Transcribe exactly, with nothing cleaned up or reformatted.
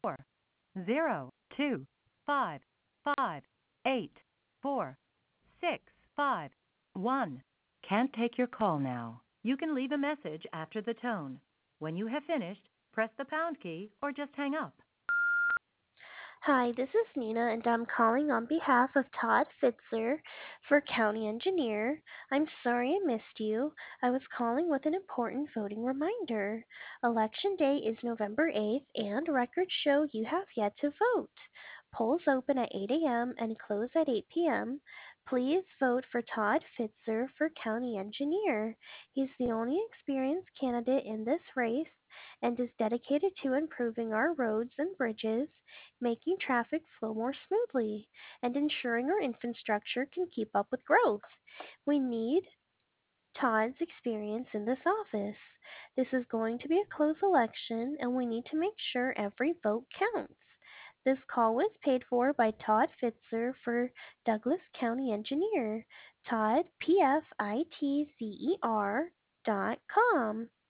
four zero two five five eight four six five one. Can't take your call now. You can leave a message after the tone. When you have finished, press the pound key or just hang up. Hi, this is Nina, and I'm calling on behalf of Todd Fitzer for County Engineer. I'm sorry I missed you. I was calling with an important voting reminder. Election Day is November eighth, and records show you have yet to vote. Polls open at eight a m and close at eight p m Please vote for Todd Fitzer for County Engineer. He's the only experienced candidate in this race and is dedicated to improving our roads and bridges, making traffic flow more smoothly, and ensuring our infrastructure can keep up with growth. We need Todd's experience in this office. This is going to be a close election, and we need to make sure every vote counts. This call was paid for by Todd Fitzer for Douglas County Engineer. Todd, P F I T Z E R dot com.